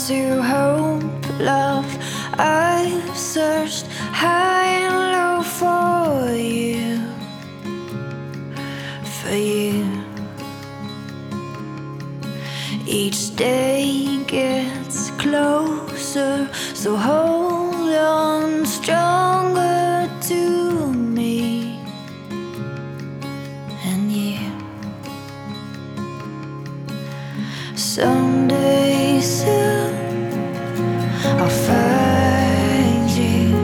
to hope, love. I've searched high and low for you, for you. Each day gets closer, so hold on stronger to me and you. Someday soon I'll find you.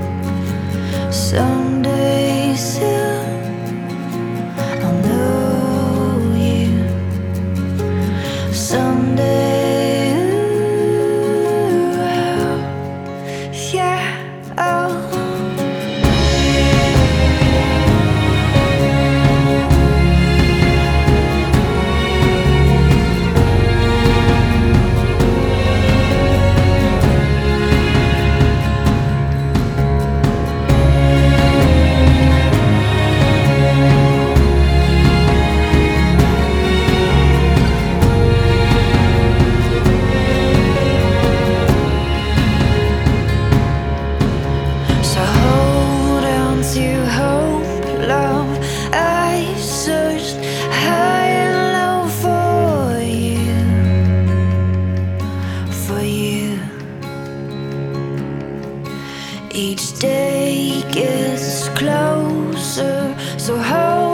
Someday soon I'll know you. Someday, ooh, yeah, oh. So hold on to hope, love. I searched high and low for you, for you. Each day gets closer, so hold